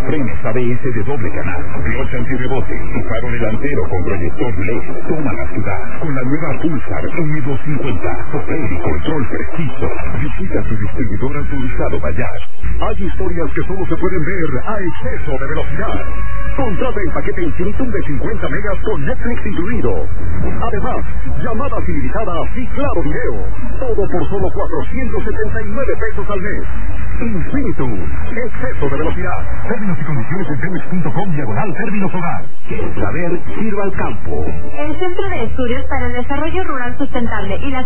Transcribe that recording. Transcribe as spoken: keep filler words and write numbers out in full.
frenos A B S de doble canal, clutch antirrebote y faro delantero con proyector L E D. Toma la ciudad con la nueva Pulsar M doscientos cincuenta. Poder y control preciso. Visita tu distribuidor autorizado Bajaj. Hay historias que solo se pueden ver a exceso de velocidad. Contrata el paquete Infinitum de cincuenta megas con Netflix incluido. Además, llamadas ilimitadas y claro video. Todo por solo cuatrocientos setenta y nueve pesos al mes. Infinitum. Exceso de velocidad. Términos y condiciones en pemex punto com diagonal términos hogar. Que el saber sirva al campo. El Centro de Estudios para el Desarrollo Rural Sustentable y la